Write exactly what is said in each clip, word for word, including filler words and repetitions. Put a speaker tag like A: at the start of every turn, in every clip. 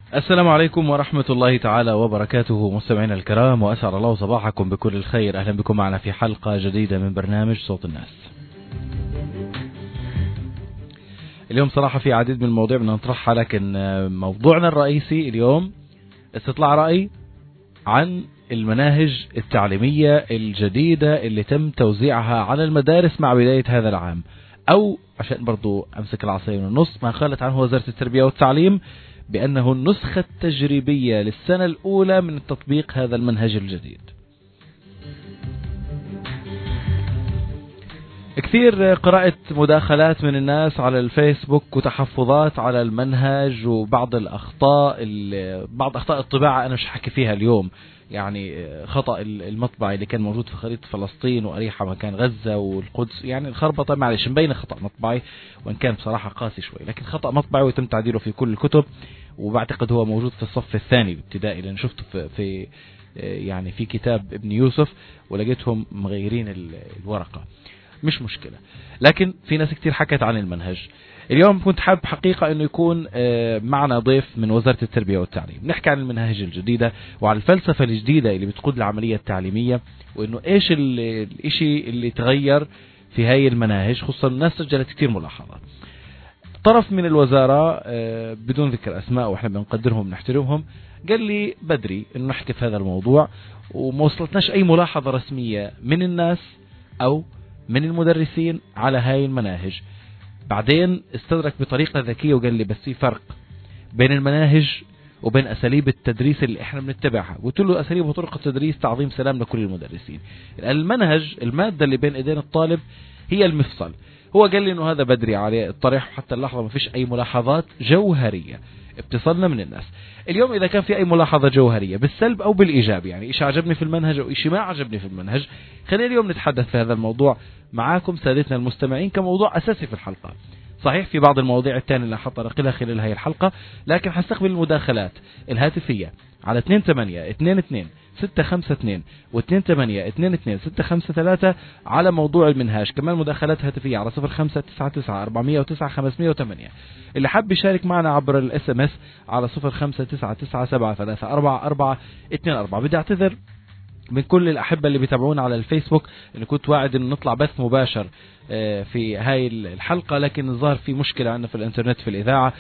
A: السلام عليكم ورحمة الله تعالى وبركاته مستمعينا الكرام، وأسعد الله صباحكم بكل الخير. أهلا بكم معنا في حلقة جديدة من برنامج صوت الناس. اليوم صراحة في عديد من المواضيع بدنا نطرحها، لكن موضوعنا الرئيسي اليوم استطلاع رأي عن المناهج التعليمية الجديدة اللي تم توزيعها على المدارس مع بداية هذا العام، أو عشان برضو أمسك العصاية من النص ما قالت عنه وزارة التربية والتعليم بأنه النسخة التجريبية للسنة الأولى من تطبيق هذا المنهج الجديد. كثير قرأت مداخلات من الناس على الفيسبوك وتحفظات على المنهج وبعض الأخطاء، بعض أخطاء الطباعة أنا مش حكي فيها اليوم، يعني خطأ المطبعي اللي كان موجود في خريطة فلسطين وأريحة مكان غزة والقدس، يعني الخربطة معلش مبين خطأ مطبعي وإن كان بصراحة قاسي شوي، لكن خطأ مطبعي ويتم تعديله في كل الكتب، وبعتقد هو موجود في الصف الثاني الابتدائي لأن شفته في, في يعني في كتاب ابن يوسف ولقيتهم مغيرين الورقة. مش مشكلة، لكن في ناس كتير حكت عن المنهج. اليوم كنت حابب حقيقة انه يكون معنا ضيف من وزارة التربية والتعليم نحكي عن المناهج الجديدة وعن الفلسفة الجديدة اللي بتقود العملية التعليمية، وانه ايش الاشي اللي تغير في هاي المناهج، خصوصا الناس سجلت كتير ملاحظات. طرف من الوزارة بدون ذكر اسماء واحنا بنقدرهم ونحترمهم قال لي بدري انه نحكي في هذا الموضوع، وما وصلتناش اي ملاحظة رسمية من الناس او من المدرسين على هاي المناهج. بعدين استدرك بطريقة ذكية وقال لي بس في فرق بين المناهج وبين أساليب التدريس اللي احنا بنتبعها. قلت له أساليب وطرق التدريس تعظيم سلام لكل المدرسين. المنهج المادة اللي بين ايدين الطالب هي المفصل. هو قال لي انه هذا بدري عليه الطرح، حتى اللحظة ما فيش اي ملاحظات جوهرية اتصلنا من الناس. اليوم إذا كان في أي ملاحظة جوهرية بالسلب أو بالإيجاب، يعني إيش عجبني في المنهج أو إيش ما عجبني في المنهج، خلينا اليوم نتحدث في هذا الموضوع معاكم سادتنا المستمعين كموضوع أساسي في الحلقة. صحيح في بعض المواضيع الثانية اللي حطرقلها خلال هذه الحلقة، لكن حستقبل المداخلات الهاتفية على اثنين ثمانية اثنين اثنين ستة خمسة اثنين واثنين ثمانية اثنين اثنين ستة خمسة ثلاثة على موضوع المنهاج. كمان مداخلات هاتفية على صفر خمسة تسعة تسعة أربعمية وتسعة خمسمية وثمانية. اللي حاب يشارك معنا عبر الاس ام اس على صفر خمسة تسعة تسعة سبعة ثلاثة أربعة أربعة اثنين أربعة. بدي اعتذر من كل الأحبة اللي بيتابعونا على الفيسبوك، اللي كنت واعد إن نطلع بث مباشر في هاي الحلقة، لكن الظاهر في مشكلة عندنا في الانترنت في الإذاعة،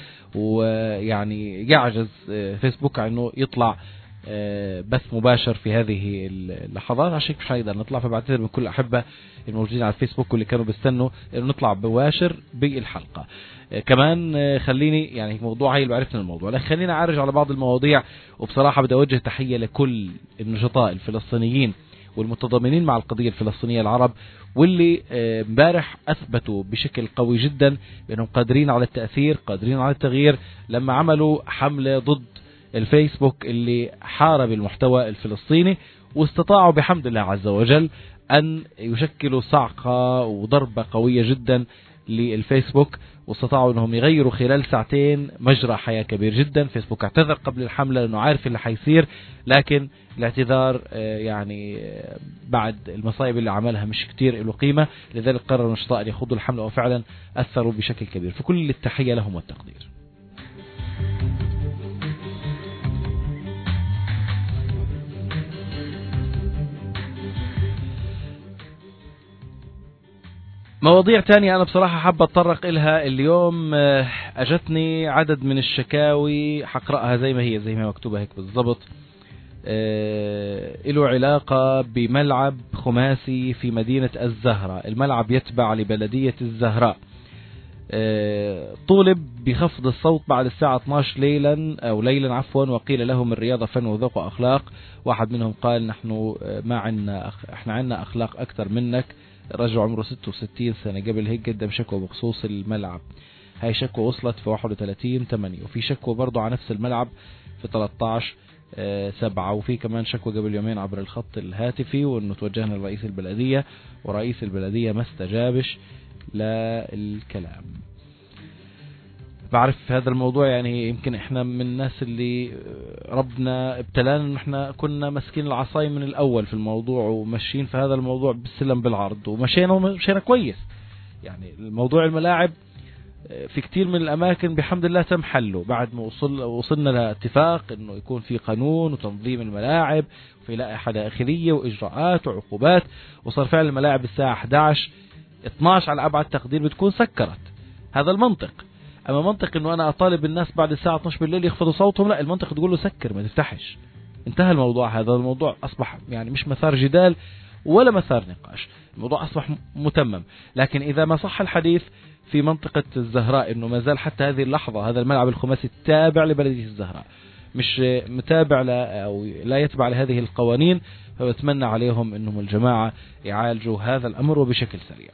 A: ويعني يعجز فيسبوك عنه يطلع بث مباشر في هذه اللحظات، عشان مش هنقدر نطلع. فبعتذر من كل الأحبة الموجودين على الفيسبوك واللي كانوا بيستنوا إنه نطلع مباشر بالحلقة. كمان خليني يعني موضوع هاي اللي عرفنا الموضوع، لكن خلينا أعرج على بعض المواضيع. وبصراحة بدي أوجه تحية لكل النشطاء الفلسطينيين والمتضامنين مع القضية الفلسطينية العرب، واللي امبارح أثبتوا بشكل قوي جدا بأنهم قادرين على التأثير، قادرين على التغيير، لما عملوا حملة ضد الفيسبوك اللي حارب المحتوى الفلسطيني، واستطاعوا بحمد الله عز وجل أن يشكلوا صعقة وضربة قوية جدا للفيسبوك، واستطاعوا انهم يغيروا خلال ساعتين مجرى حياة كبير جدا. فيسبوك اعتذر قبل الحملة لانه عارف اللي حيصير، لكن الاعتذار يعني بعد المصايب اللي عملها مش كتير له قيمة، لذلك قرروا النشطاء ان يخوضوا الحملة وفعلا اثروا بشكل كبير. فكل التحية لهم والتقدير. مواضيع تانية أنا بصراحة حابة أتطرق إلها اليوم. أجتني عدد من الشكاوي، حقرأها زي ما هي زي ما مكتوبة هيك بالضبط. له علاقة بملعب خماسي في مدينة الزهراء. الملعب يتبع لبلدية الزهراء. طولب بخفض الصوت بعد الساعة اثنتي عشرة ليلا أو ليلا عفوا، وقيل لهم الرياضة فن وذوق وأخلاق. واحد منهم قال نحن ما عنا، احنا عنا أخلاق أكثر منك. رجل عمره ستة وستين سنة قبل هيك قدم شكوى بخصوص الملعب. هاي شكوى وصلت في واحد وثلاثين ثمانية، وفي شكوى برضو على نفس الملعب في ثلاثة عشر سبعة، وفي كمان شكوى قبل يومين عبر الخط الهاتفي، وانه توجهنا لرئيس البلدية ورئيس البلدية ما استجابش للكلام. بعرف هذا الموضوع يعني يمكن احنا من الناس اللي ربنا ابتلانا ان احنا كنا مسكين العصاي من الاول في الموضوع وماشيين في هذا الموضوع بالسلم بالعرض، ومشينا ومشينا كويس. يعني الموضوع الملاعب في كتير من الأماكن بحمد الله تم حله بعد ما وصل وصلنا لاتفاق إنه يكون في قانون وتنظيم الملاعب وفي لائحة داخلية وإجراءات وعقوبات، وصار فعلا الملاعب الساعة إحدى عشر اثنا عشر على أبعد تقدير بتكون سكرت. هذا المنطق. أما منطق إنه أنا أطالب الناس بعد الساعة اثناشر بالليل يخفضوا صوتهم، لا، المنطق تقول له سكر ما تفتحش. انتهى الموضوع. هذا الموضوع أصبح يعني مش مثار جدال ولا مثار نقاش، الموضوع أصبح متمم. لكن إذا ما صح الحديث في منطقة الزهراء إنه ما زال حتى هذه اللحظة هذا الملعب الخماسي تابع لبلدية الزهراء، مش متابع لا أو لا يتبع لهذه القوانين، فبتمنى عليهم إنهم الجماعة يعالجوا هذا الأمر وبشكل سريع.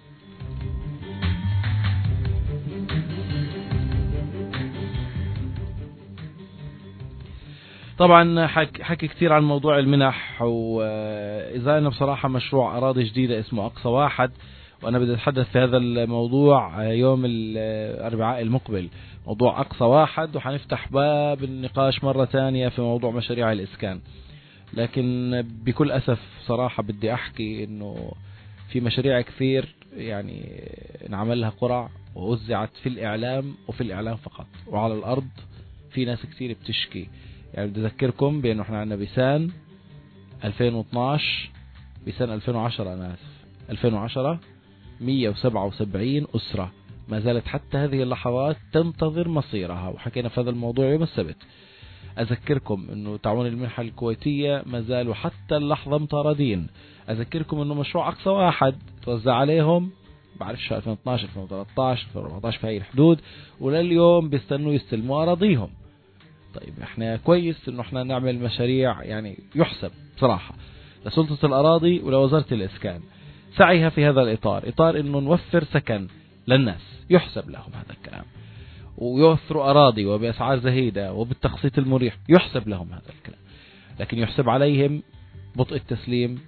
A: طبعا حكي كثير عن موضوع المنح، وإذا أنا بصراحة مشروع أراضي جديدة اسمه أقصى واحد، وأنا بدي أتحدث في هذا الموضوع يوم الأربعاء المقبل، موضوع أقصى واحد، وحنفتح باب النقاش مرة ثانية في موضوع مشاريع الإسكان. لكن بكل أسف صراحة بدي أحكي إنه في مشاريع كثير يعني نعمل لها قرع ووزعت في الإعلام وفي الإعلام فقط، وعلى الأرض في ناس كثير بتشكي. يعني بدي أذكركم بأنه إحنا عندنا بسان ألفين واثناشر، بسان ألفين وعشرة أنا آسف ألفين وعشرة مئة وسبعة وسبعين أسرة ما زالت حتى هذه اللحظات تنتظر مصيرها، وحكينا في هذا الموضوع يوم السبت. أذكركم أنه تعاون المنحة الكويتية ما زالوا حتى اللحظة مطاردين. أذكركم أنه مشروع أقصى واحد توزع عليهم بعرفش ألفين واثناشر ألفين وثلاثة عشر ألفين وأربعة عشر في هاي الحدود، ولليوم بيستنوا يستلموا أراضيهم. طيب احنا كويس انه احنا نعمل مشاريع يعني يحسب بصراحة لسلطة الأراضي ولوزارة الإسكان سعيها في هذا الإطار، إطار انه نوفر سكن للناس يحسب لهم هذا الكلام، ويوفروا أراضي وبأسعار زهيدة وبالتخصيص المريح يحسب لهم هذا الكلام. لكن يحسب عليهم بطء التسليم،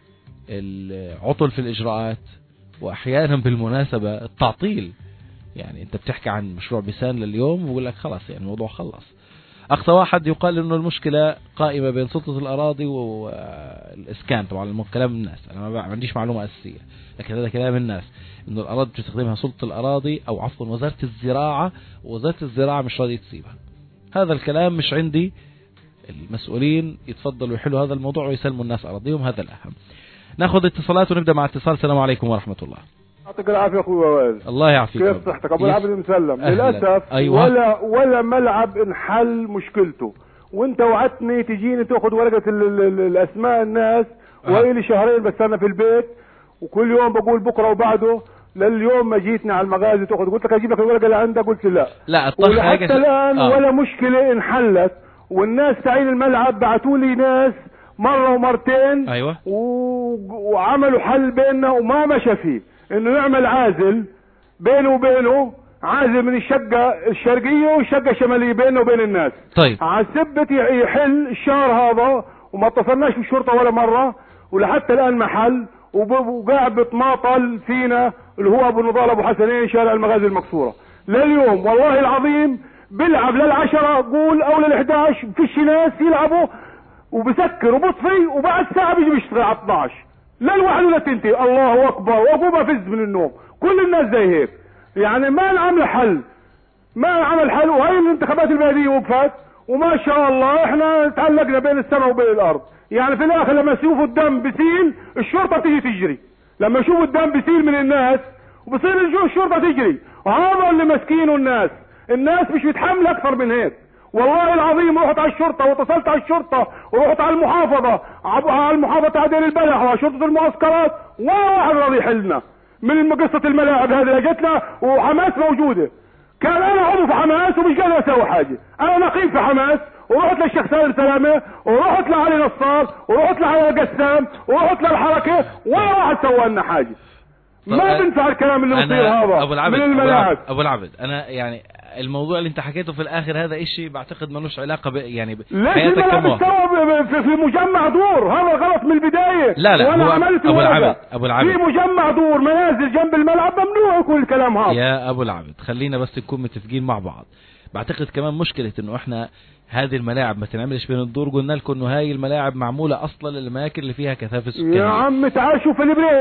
A: العطل في الإجراءات، وأحيانا بالمناسبة التعطيل. يعني انت بتحكي عن مشروع بسان لليوم ويقول لك خلاص يعني الموضوع خلص. أقصى واحد يقال إنه المشكلة قائمة بين سلطة الأراضي والإسكان. طبعا كلام الناس، أنا ما عنديش معلومة أساسية، لكن هذا كلام الناس إنه الأراضي بتستخدمها سلطة الأراضي أو عفوا وزارة الزراعة، ووزارة الزراعة مش راضية تسيبها. هذا الكلام مش عندي. المسؤولين يتفضلوا يحلوا هذا الموضوع ويسلموا الناس أراضيهم، هذا الأهم. ناخذ اتصالات ونبدأ مع اتصال. السلام عليكم ورحمة الله.
B: يعطيك العافية أخوي وائل.
A: الله يعافيك.
B: كيف صحتك؟ أبو العبد المسلم.
A: أهلاً.
B: للأسف
A: أيوة.
B: ولا ولا ملعب انحل مشكلته، وانت وعدتني تجيني تاخذ ورقة ال ال الأسماء الناس،
A: أه.
B: وإلي شهرين بس أنا في البيت، وكل يوم بقول بكرة وبعده، لليوم ما جيتني على المغازي تاخذ. قلت لك أجيب لك الورقة اللي عندك، قلت لا.
A: لا
B: ولحتى الآن
A: آه.
B: ولا مشكلة انحلت، والناس تعين الملعب بعثوا لي ناس مرة ومرتين.
A: أيوة.
B: وعملوا حل بيننا وما مشى فيه، انه نعمل عازل بينه وبينه، عازل من الشقة الشرقية والشقة الشمالية بينه وبين الناس.
A: طيب
B: عسبت يحل الشهر هذا، وما اتصلناش بالشرطة ولا مرة، ولحتى الآن محل وقاعد بتماطل فينا اللي هو ابو نضال ابو حسنين شارع المغازي المكسورة. لليوم والله العظيم بيلعب للعشرة قول او للحداش، فيش ناس يلعبوا وبسكر وبطفي، وبعد ساعة بيجي بيشتغل على اثنا عشر للواحد ولا تنتهي. الله اكبر، واقوم افز من النوم. كل الناس زي هيك، يعني ما نعمل حل، ما نعمل حل. وهي الانتخابات البلديه وقفت، وما شاء الله احنا تعلقنا بين السماء وبين الارض. يعني في الاخر لما يشوفوا الدم بسيل الشرطه تيجي تجري، لما يشوفوا الدم بسيل من الناس وبصير الشرطه تجري. وهذا اللي مسكينه الناس، الناس مش بتحمل اكثر من هيك. والله العظيم رحت على الشرطة واتصلت على الشرطة ورحت على المحافظة، على المحافظة عدل البلح وعلى شرطة المعسكرات، ولا واحد راضي يحلنا من قصة الملاعب هذه اللي جتنا. وحماس موجودة، كان انا عضو في حماس ومش قادر اسوي حاجة. انا نقيب في حماس، ورحت للشيخ سالم سلامة، ورحت لعلي نصار، ورحت لعلي قسام، ورحت للحركة، ولا واحد سوى لنا حاجة. ما بنفع الكلام اللي بصير هذا
A: أبو العبد
B: من الملاعب.
A: ابو العبد انا يعني الموضوع اللي انت حكيته في الاخر هذا اشي بعتقد ملوش علاقة ب... يعني ب...
B: ليش الملعب استوى في, في مجمع دور؟ هذا غلط من البداية.
A: لا لا
B: وانا
A: هو
B: عملت
A: ابو العبد ابو العبد
B: في مجمع دور منازل جنب الملعب ممنوع يكون الكلام هذا.
A: يا ابو العبد خلينا بس نكون متفقين مع بعض. بعتقد كمان مشكلة انه احنا هذه الملاعب ما تنعملش بين الدور. قلنا لكم انه هاي الملاعب معمولة اصلا للاماكن اللي فيها كثافة سكانية.
B: يا عم تعال شوف البريج،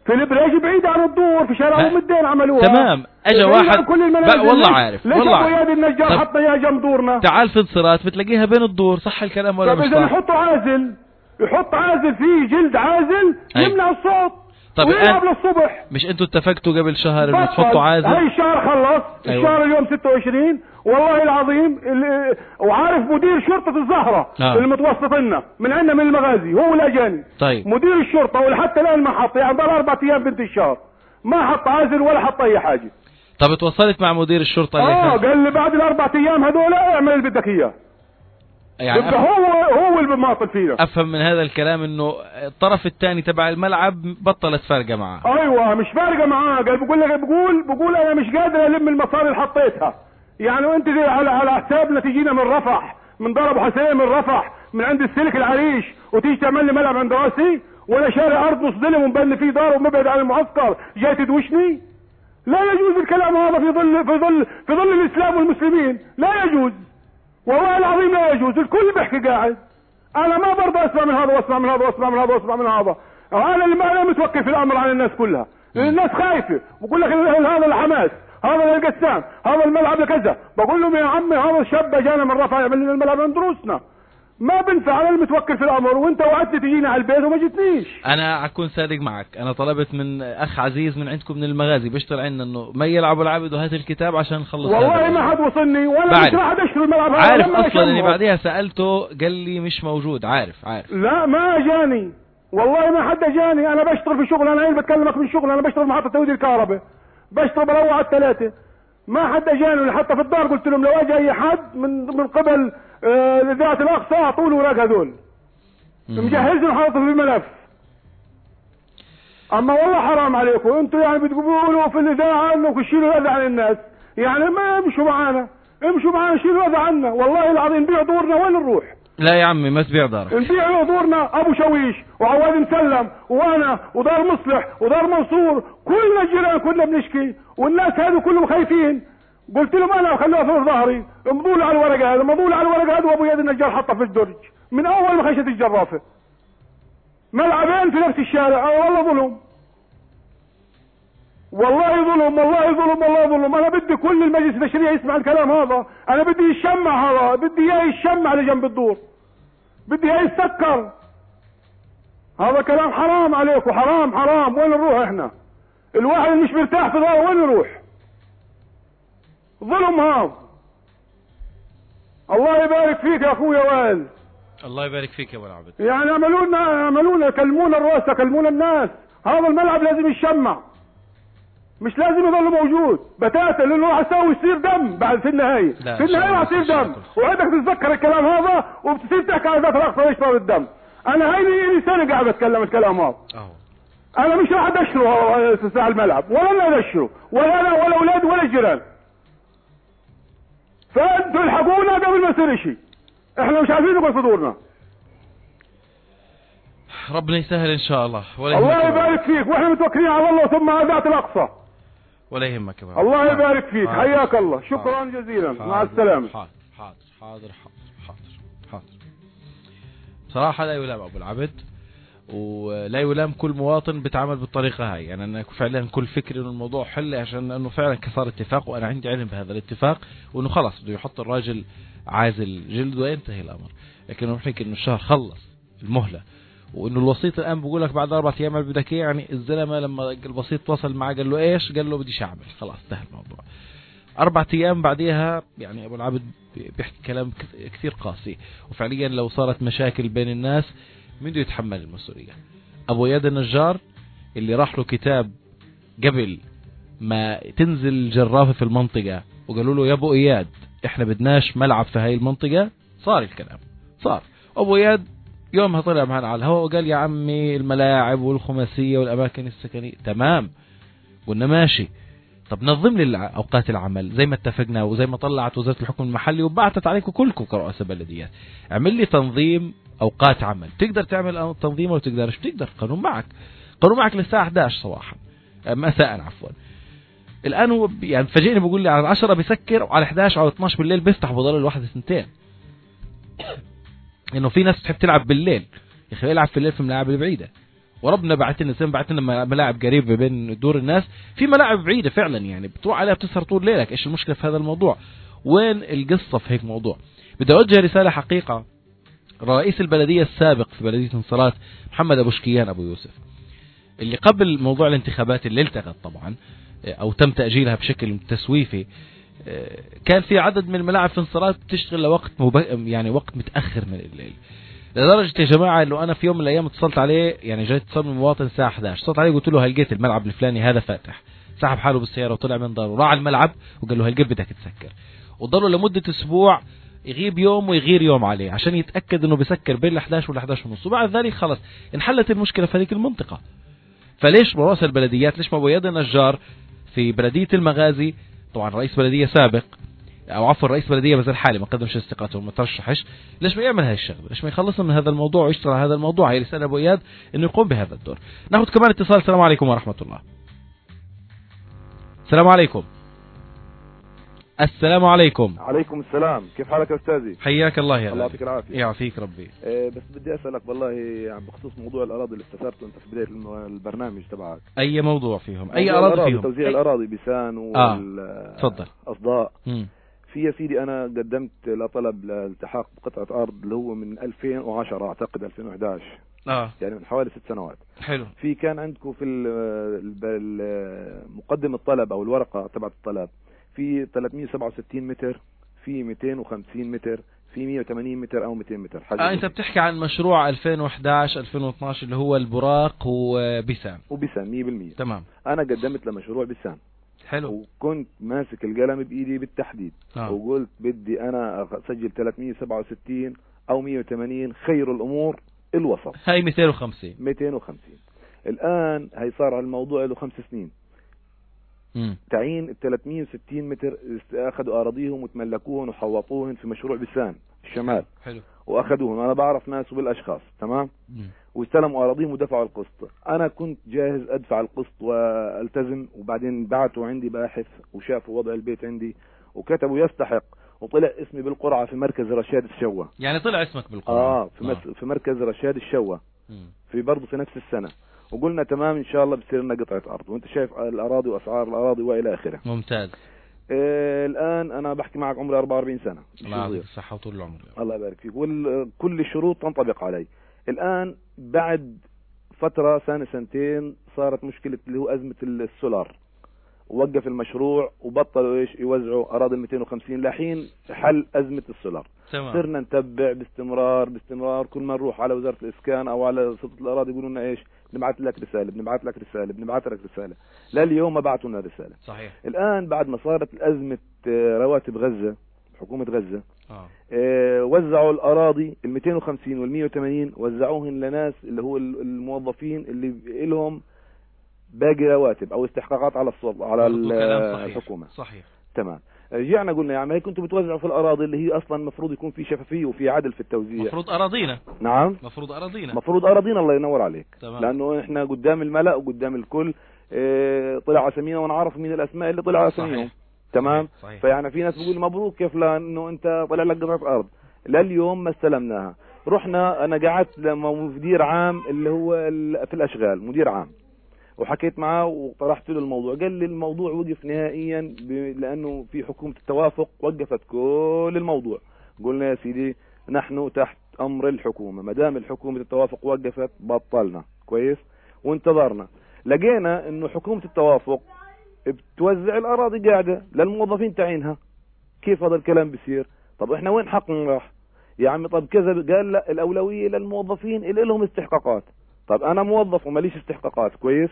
B: في البريج بعيد عن الدور في شارع ام الدين عملوها.
A: تمام. اجى واحد والله عارف
B: والله عارف النجار حط اياها جنب دورنا.
A: تعال في انصارات بتلاقيها بين الدور، صح الكلام ولا مش صح؟
B: طب اذا يحطوا عازل، يحط عازل فيه جلد عازل يمنع الصوت.
A: طب
B: قبل الصبح
A: مش انتوا اتفقتوا قبل شهر انه تحطوا عازل؟
B: هاي الشهر خلص. أيوة. الشهر اليوم ستة وعشرين والله العظيم. وعارف مدير شرطة الزهرة آه. المتوسط لنا من عندنا من المغازي هو الاجاني.
A: طيب.
B: مدير الشرطة ولحتى الان ما حط، يعني ضل اربع ايام بنت الشهر ما حط عازل ولا حط اي حاجة.
A: طب اتوصلت مع مدير الشرطة اللي
B: اه قال لي بعد الاربع ايام هذول اعمل اللي بدك اياه. يعني أفهم هو هو اللي بماطل فينا.
A: افهم من هذا الكلام انه الطرف الثاني تبع الملعب بطلت فارقه معاه.
B: ايوه مش فارقه معاه. قال بقول لك بقول بقول انا مش قادر الم المصاري اللي حطيتها. يعني وانت على على حسابنا تجينا من رفح، من ضرب حسين من رفح، من عند السلك العريش، وتيجي تعمل لي ملعب عند راسي، ولا شارع ارض نص ظلم ومبني فيه دار ومبعد عن المعسكر جاي تدوشني؟ لا يجوز الكلام هذا في ظل في ظل في ظل الاسلام والمسلمين، لا يجوز والله العظيم لا يجوز. الكل بيحكي قاعد. انا ما برضى اسمع من هذا واسمع من هذا واسمع من هذا واسمع من هذا. انا اللي ما انا متوكل في الامر على الناس كلها. الناس خايفه بقول لك هذا الحماس، هذا القسام، هذا الملعب لكذا. بقول لهم يا عمي هذا الشاب جانا من رفح يعمل لنا الملعب من دروسنا. ما بنفع. انا المتوكل في الامر وانت وعدت تجينا على البيت وما جتنيش.
A: انا اكون صادق معك. انا طلبت من اخ عزيز من عندكم من المغازي بيشتغل عندنا انه ما يلعبوا العبد وهات الكتاب عشان نخلص.
B: والله ما حد وصلني ولا مش راح ادشر الملعب هذا.
A: عارف اصلا اني بعديها سالته قال لي مش موجود. عارف عارف
B: لا ما اجاني والله ما حد اجاني. انا بشتغل في شغل. انا عين بتكلمك من شغل. انا بشتغل محطه توليد الكهرباء، بشتغل بروح على الثلاثه. ما حد اجاني. حتى في الدار قلت لهم لو اجى اي حد من من قبل اذاعه آه الاقصى اعطوا له اوراق هذول مجهزهم حاطط في الملف. اما والله حرام عليكم انتم يعني بتقولوا في الاذاعه انكم تشيلوا الاذى عن الناس. يعني ما امشوا معانا، امشوا معانا شيلوا الاذى عنا. والله العظيم نبيع دورنا وين نروح؟
A: لا يا عمي ما تبيع دارك.
B: نبيع دورنا. ابو شويش وعواد مسلم وانا ودار مصلح ودار منصور كلنا الجيران كلنا بنشكي والناس هذو كلهم خايفين. قلت لهم انا خلوها في ظهري امضوا لي على الورقه هذا، مضوا لي على الورقه هذا. وابو يد النجار حطها في الدرج من اول ما خشت الجرافه. ملعبين في نفس الشارع. اه والله ظلم، والله ظلم، والله ظلم، والله ظلم. انا بدي كل المجلس التشريعي يسمع الكلام هذا. انا بدي يشمع هذا، بدي اياه يشمع لجنب الدور، بدي اياه يسكر. هذا كلام حرام عليكم. حرام حرام. وين نروح احنا؟ الواحد مش مرتاح في داره وين نروح؟ ظلم هذا. الله يبارك فيك يا اخويا وائل.
A: الله يبارك فيك يا ابو العبد.
B: يعني عملوا لنا عملوا لنا كلمونا الرؤساء كلمونا الناس. هذا الملعب لازم يشمع، مش لازم يضل موجود بتاتا لانه راح يسوي يصير دم بعد في النهايه. في النهايه راح يصير دم وعندك تتذكر الكلام هذا وبتصير تحكي على ذات الاقصى يشرب الدم. انا هيني لي سنه قاعد اتكلم الكلام هذا. انا مش راح ادشره ساعه الملعب ولا انا ادشره ولا انا ولا اولاد ولا الجيران. فانتوا الحقونا قبل ما يصير شيء. احنا مش عارفين نقول في دورنا.
A: ربنا يسهل ان شاء الله.
B: ولا الله يبارك فيك. واحنا متوكلين على الله ثم على ذات الاقصى.
A: ولا يهمك يا بابا.
B: الله يبارك فيك. حياك الله. شكرا حاضر. جزيلا. حاضر. مع السلامه.
A: حاضر حاضر حاضر حاضر حاضر. صراحه لا يلام ابو العبد ولا يلام كل مواطن بتعامل بالطريقه هاي. يعني انا فعلا كل فكري انه الموضوع حل عشان انه فعلا كسر اتفاق وانا عندي علم بهذا الاتفاق وانه خلص بده يحط الراجل عازل جلد وينتهي الامر. لكن بحكي انه الشهر خلص المهله وانه الوسيط الان بقول لك بعد اربع ايام بدك ايه. يعني الزلمه لما الوسيط وصل معه قال له ايش؟ قال له بديش اعمل. خلاص انتهى الموضوع. اربع ايام بعديها يعني ابو العبد بيحكي كلام كثير قاسي. وفعليا لو صارت مشاكل بين الناس مين بده يتحمل المسؤوليه؟ ابو اياد النجار اللي راح له كتاب قبل ما تنزل الجرافه في المنطقه وقالوا له يا ابو اياد احنا بدناش ملعب في هاي المنطقه. صار الكلام صار. ابو اياد يومها طلع معنا على الهواء وقال يا عمي الملاعب والخماسيه والاماكن السكنيه تمام. قلنا ماشي. طب نظم لي اوقات العمل زي ما اتفقنا وزي ما طلعت وزاره الحكم المحلي وبعثت عليكم كلكم كرؤساء بلديات. اعمل لي تنظيم اوقات عمل. تقدر تعمل تنظيم ولا تقدرش؟ تقدر. قانون معك. قانون معك للساعه احد عشر صباحا مساء عفوا. الان هو يعني فاجئني بيقول لي على عشرة بيسكر وعلى احد عشر او اثني عشر بالليل بيفتح بضل الواحد سنتين. انه في ناس بتحب تلعب بالليل. يا اخي العب في الليل في الملاعب البعيده وربنا بعت لنا زين بعت لنا ملاعب قريبه بين دور الناس، في ملاعب بعيده فعلا يعني بتروح عليها بتسهر طول ليلك. ايش المشكله في هذا الموضوع؟ وين القصه في هيك موضوع؟ بدي اوجه رساله حقيقه. رئيس البلديه السابق في بلديه انصارات محمد ابو شكيان ابو يوسف، اللي قبل موضوع الانتخابات اللي التغت طبعا او تم تاجيلها بشكل تسويفي، كان في عدد من الملاعب في انصارات بتشتغل لوقت مب... يعني وقت متاخر من الليل، لدرجه يا جماعه انه انا في يوم من الايام اتصلت عليه، يعني جاي اتصل من مواطن الساعه إحدى عشر، اتصلت عليه قلت له هلقيت الملعب الفلاني هذا فاتح، سحب حاله بالسياره وطلع من داره وراح الملعب وقال له هلقيت بدك تسكر، وضلوا لمده اسبوع يغيب يوم ويغير يوم عليه عشان يتاكد انه بيسكر بين إحدى عشر وإحدى عشر ونص، وبعد ذلك خلص انحلت المشكله في هذيك المنطقه. فليش رؤساء البلديات، ليش ما ابو يد النجار في بلديه المغازي، طبعا رئيس بلديه سابق او عفوا رئيس بلديه بس الحالي ما قدمش استقالته وما ترشحش، ليش ما يعمل هاي الشغله؟ ليش ما يخلص من هذا الموضوع ويشتغل هذا الموضوع؟ هي رساله ابو اياد انه يقوم بهذا الدور. ناخذ كمان اتصال. السلام عليكم ورحمه الله. السلام عليكم. السلام عليكم.
C: عليكم السلام، كيف حالك يا استاذي؟
A: حياك الله يا
C: الله يعطيك العافيه.
A: يعافيك ربي.
C: إيه بس بدي اسالك والله يعني بخصوص موضوع الاراضي اللي استثرته انت في بدايه البرنامج تبعك.
A: اي موضوع فيهم؟ اي اراضي فيهم؟
C: توزيع
A: أي...
C: الاراضي بسان
A: والاصداء.
C: آه. في يا سيدي انا قدمت لطلب لالتحاق بقطعه ارض اللي هو من ألفين وعشرة اعتقد ألفين وإحدى عشر،
A: اه
C: يعني من حوالي ست سنوات.
A: حلو. في
C: كان عندكم في مقدم الطلب او الورقه تبعت الطلب في ثلاثمية وسبعة وستين متر، في مئتين وخمسين متر، في مئة وثمانين متر او مئتين متر.
A: آه انت بتحكي عن مشروع ألفين وإحدى عشر ألفين واثني عشر اللي هو البراق وبسان.
C: وبسان مية بالمية.
A: تمام.
C: انا قدمت لمشروع بسان.
A: حلو.
C: وكنت ماسك القلم بايدي بالتحديد.
A: آه.
C: وقلت بدي انا اسجل ثلاثمية وسبعة وستين او مئة وثمانين، خير الامور الوسط.
A: هاي مئتين وخمسين.
C: مئتين وخمسين. الان هي صار الموضوع له خمس سنين.
A: مم.
C: تعيين ال ثلاثمية وستين متر اخذوا اراضيهم وتملكوهم وحوطوهم في مشروع بسان الشمال.
A: حلو.
C: واخذوهم، انا بعرف ناس وبالاشخاص، تمام.
A: مم.
C: واستلموا اراضيهم ودفعوا القسط. انا كنت جاهز ادفع القسط والتزم، وبعدين بعتوا عندي باحث وشافوا وضع البيت عندي وكتبوا يستحق، وطلع اسمي بالقرعه في مركز رشاد الشوه.
A: يعني طلع اسمك بالقرعه؟
C: اه في, آه. في مركز رشاد الشوه. مم. في برضه في نفس السنه. وقلنا تمام ان شاء الله بصير لنا قطعه ارض، وانت شايف الاراضي واسعار الاراضي والى اخره.
A: ممتاز.
C: إيه الان انا بحكي معك عمري أربعة وأربعين سنه.
A: الله يعطيك الصحه وطول العمر.
C: الله يبارك فيك. وكل الشروط تنطبق علي. الان بعد فتره سنه سنتين صارت مشكله اللي هو ازمه السولار، ووقف المشروع وبطلوا ايش يوزعوا اراضي مئتين وخمسين لحين حل ازمه السولار.
A: تمام.
C: صرنا نتبع باستمرار باستمرار، كل ما نروح على وزاره الاسكان او على سلطه الاراضي يقولوا لنا ايش بنبعث لك رساله بنبعث لك رساله بنبعث لك رساله، لليوم ما بعثوا لنا رساله.
A: صحيح.
C: الان بعد ما صارت ازمه رواتب غزه، حكومه غزه
A: آه.
C: آه وزعوا الاراضي ال مئتين وخمسين وال مئة وثمانين وزعوهن لناس اللي هو الموظفين اللي لهم باقي رواتب او استحقاقات على السلطه على الحكومه.
A: صحيح.
C: تمام. رجعنا قلنا يا عم هيك كنتوا بتوزعوا في الاراضي اللي هي اصلا المفروض يكون في شفافيه وفي عدل في التوزيع.
A: مفروض اراضينا.
C: نعم
A: مفروض اراضينا.
C: مفروض اراضينا. الله ينور عليك.
A: تمام.
C: لانه احنا قدام الملأ وقدام الكل اه طلع اسامينا ونعرف مين الاسماء اللي طلع اساميهم. تمام.
A: صحيح.
C: فيعني في ناس بيقول مبروك يا فلان انه انت طلع لك قطعه ارض، لليوم ما استلمناها. رحنا انا قعدت لما مدير عام اللي هو في الاشغال مدير عام وحكيت معاه وطرحت له الموضوع، قال لي الموضوع وقف نهائيا لانه في حكومه التوافق وقفت كل الموضوع. قلنا يا سيدي نحن تحت امر الحكومه، ما دام الحكومه التوافق وقفت بطلنا كويس. وانتظرنا لقينا انه حكومه التوافق بتوزع الاراضي قاعده للموظفين تعينها. كيف هذا الكلام بيصير؟ طب احنا وين حقنا راح يا عمي؟ طب كذا. قال لا الاولويه للموظفين اللي لهم استحقاقات. طب انا موظف وماليش استحقاقات كويس،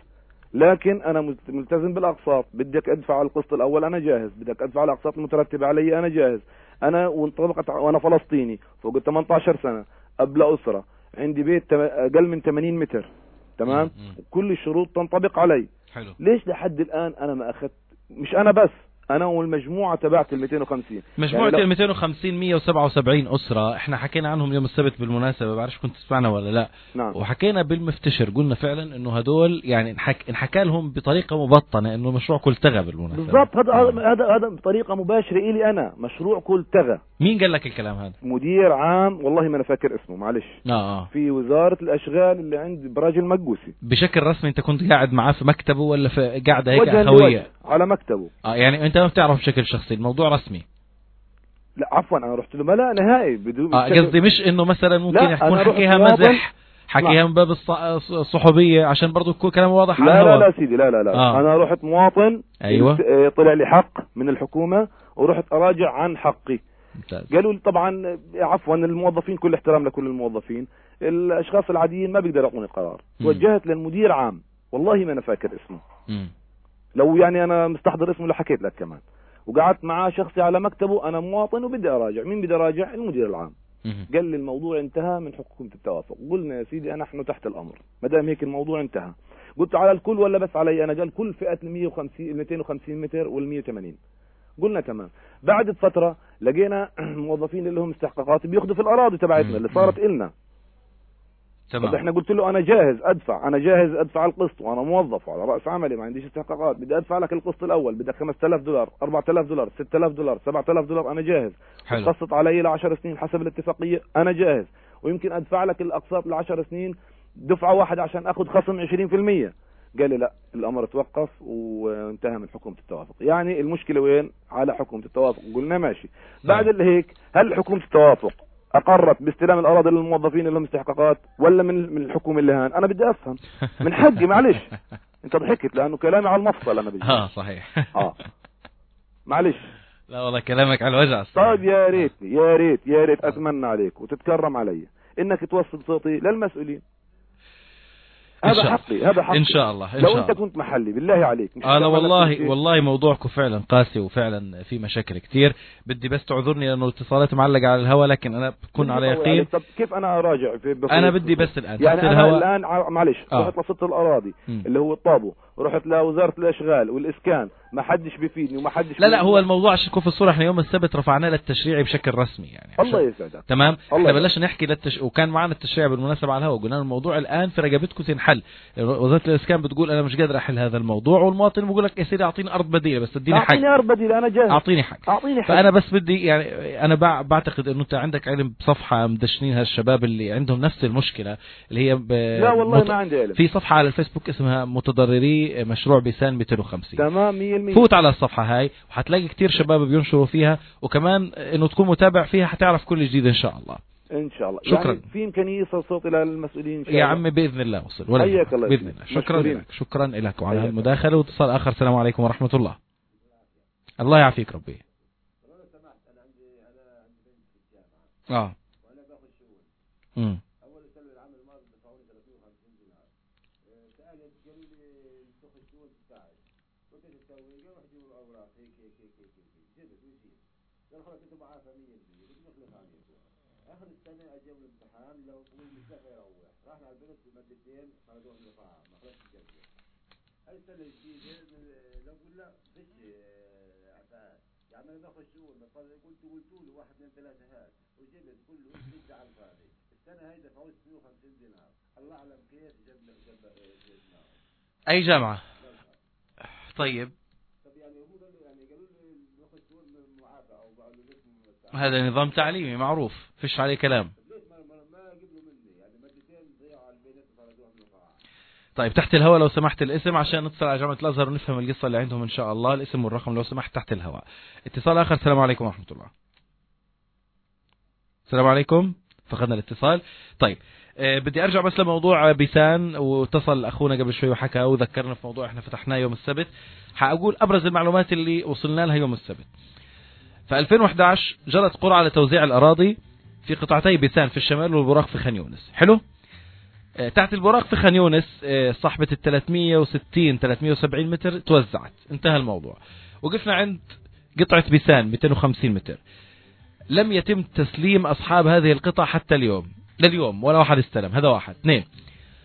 C: لكن انا ملتزم بالاقساط، بدك ادفع القسط الاول انا جاهز، بدك ادفع الاقساط المترتبه علي انا جاهز. انا وانطبقت وانا فلسطيني فوق ال ثمانية عشر سنه قبل اسره، عندي بيت اقل من ثمانين متر، تمام.
A: م- م.
C: وكل الشروط تنطبق علي.
A: حلو.
C: ليش لحد الان انا ما اخذت؟ مش انا بس، انا والمجموعه تبعت ال مئتين وخمسين.
A: مجموعه يعني ال مئتين وخمسين مئة وسبعة وسبعين اسره، احنا حكينا عنهم يوم السبت بالمناسبه، بعرفش كنت تسمعنا ولا لا.
C: نعم.
A: وحكينا بالمفتشر، قلنا فعلا انه هدول يعني انحك... انحكى لهم بطريقه مبطنه انه مشروع كلتغى بالمناسبه.
C: بالضبط. هذا هذا هذا بطريقه مباشره الي انا، مشروع كلتغى.
A: مين قال لك الكلام هذا؟
C: مدير عام، والله ما انا فاكر اسمه، معلش.
A: اه اه
C: في وزاره الاشغال اللي عند براج المقوسي.
A: بشكل رسمي انت كنت قاعد معاه في مكتبه ولا في قاعده هيك اخويه؟
C: على مكتبه.
A: اه يعني انت ما بتعرف بشكل شخصي، الموضوع رسمي.
C: لا عفوا، انا رحت له ملا نهائي بدون
A: اه قصدي مش انه مثلا ممكن يكون حكيها مزح، حكيها من باب الصحوبيه عشان برضه يكون كلام واضح على
C: الهواء. لا لا لا سيدي، لا لا لا آه. انا رحت مواطن.
A: ايوه.
C: طلع لي حق من الحكومه ورحت اراجع عن حقي. ممتاز. قالوا لي طبعا عفوا الموظفين، كل احترام لكل الموظفين، الاشخاص العاديين ما بيقدروا يعطوني قرار. توجهت للمدير عام، والله ما انا فاكر اسمه. م. لو يعني انا مستحضر اسمه لحكيت لك كمان. وقعدت معاه شخصي على مكتبه، انا مواطن وبدي اراجع. مين بدي اراجع؟ المدير العام. م. قال لي الموضوع انتهى من حكومه التوافق. قلنا يا سيدي نحن تحت الامر، ما دام هيك الموضوع انتهى. قلت على الكل ولا بس علي انا؟ قال كل فئه ال مئة وخمسين ال مئتين وخمسين متر وال مئة وثمانين. قلنا تمام. بعد فتره لقينا موظفين اللي لهم استحقاقات بياخذوا في الاراضي تبعتنا اللي صارت إلنا. تمام. احنا قلت له انا جاهز ادفع، انا جاهز ادفع القسط وانا موظف وعلى راس عملي، ما عنديش استحقاقات، بدي ادفع لك القسط الاول، بدك خمسة آلاف دولار، أربعة آلاف دولار، ستة آلاف دولار، سبعة آلاف دولار، انا جاهز. قسط علي لعشر سنين حسب الاتفاقيه، انا جاهز. ويمكن ادفع لك الاقساط لعشر سنين دفعه واحده عشان اخذ خصم عشرين بالمئة. قال لي لا، الامر توقف وانتهى من حكومه التوافق. يعني المشكله وين؟ على حكومه التوافق. قلنا ماشي. بعد اللي هيك، هل حكومه التوافق اقرت باستلام الاراضي للموظفين اللي لهم استحقاقات ولا من من الحكومه اللي هان؟ انا بدي افهم من حقي. معلش انت ضحكت لانه كلامي على المفصل انا بدي.
A: اه صحيح.
C: اه معلش.
A: لا والله كلامك على الوجع.
C: طيب يا ريت يا ريت يا ريت اتمنى عليك وتتكرم علي انك توصل صوتي للمسؤولين. هذا حقي، هذا حقي
A: ان شاء الله. إن
C: لو
A: شاء
C: انت
A: الله.
C: كنت محلي بالله عليك.
A: انا والله والله موضوعكم فعلا قاسي وفعلا في مشاكل كتير. بدي بس تعذرني لانه الاتصالات معلقه على الهواء، لكن انا بكون على يقين.
C: طب كيف انا اراجع في
A: انا بدي بس الان
C: يعني انا
A: الهواء.
C: الان معلش آه. رحت لصدت الاراضي م. اللي هو الطابو، ورحت لوزاره الاشغال والاسكان، ما حدش بيفيدني وما حدش.
A: لا لا هو الموضوع عشان يكون في الصوره، احنا يوم السبت رفعناه للتشريعي بشكل رسمي يعني.
C: الله يسعدك.
A: تمام. احنا بلشنا نحكي للتش... وكان معنا التشريعي بالمناسبه على الهواء، قلنا الموضوع الان في رقبتكم تنحل. وزاره الاسكان بتقول انا مش قادر احل هذا الموضوع، والمواطن بيقول لك يا سيدي اعطيني ارض بديله، بس اديني حق.
C: اعطيني ارض بديله، انا جاهز.
A: اعطيني حق.
C: اعطيني حق.
A: فانا بس بدي يعني انا بعتقد انه انت عندك علم بصفحه مدشنين هالشباب اللي عندهم نفس المشكله اللي هي ب...
C: لا والله مت... ما عندي علم.
A: في صفحه على الفيسبوك اسمها متضرري مشروع بيسان مئتين وخمسين.
C: تمام مية بالمية.
A: فوت على الصفحه هاي وحتلاقي كتير شباب بينشروا فيها، وكمان انه تكون متابع فيها حتعرف كل جديد ان شاء الله.
C: ان شاء الله.
A: شكرا.
C: يعني في امكانيه يوصل صوتي للمسؤولين ان شاء
A: يا
C: الله.
A: عمي باذن الله وصل ولا
C: حياك الله
A: باذن الله. شكرا لك. شكرا لك وعلى هالمداخله. واتصال اخر. السلام عليكم ورحمه الله. الله يعافيك ربي. اه امم
D: اخر السنه اجوا الامتحان لو المسافه يروح رحنا على البنت بمادتين خرجوا من القاعه ما خرجش الجبهه. هاي السنه الجديده لو قلنا فيش يعني انا باخذ شغل قلت قلتوا له واحد اثنين ثلاثه هات وجبت كله بدي على الفاضي. السنه هاي دفعوا مئة وخمسين دينار، الله اعلم كيف جاب جاب
A: اي جامعه. طيب
D: طب يعني هو يعني قالوا لي باخذ شغل معافى او قالوا لي
A: هذا نظام تعليمي معروف فيش عليه كلام. طيب تحت الهواء لو سمحت الاسم عشان نتصل على جامعة الازهر ونفهم القصة اللي عندهم ان شاء الله. الاسم والرقم لو سمحت تحت الهواء. اتصال اخر. السلام عليكم ورحمة الله. السلام عليكم. فقدنا الاتصال. طيب أه بدي ارجع بس لموضوع بيسان، واتصل اخونا قبل شوي وحكى وذكرنا في موضوع احنا فتحناه يوم السبت. حاقول ابرز المعلومات اللي وصلنا لها يوم السبت. في ألفين وإحدى عشر جرت قرعة لتوزيع الأراضي في قطعتي بيسان في الشمال والبراق في خان يونس. حلو. اه تحت البراق في خان يونس اه صاحبة ال ثلاثمئة وستين ثلاثمئة وسبعين متر توزعت، انتهى الموضوع. وقفنا عند قطعة بيسان مئتين وخمسين متر. لم يتم تسليم أصحاب هذه القطع حتى اليوم، لليوم ولا واحد استلم. هذا واحد. اثنين،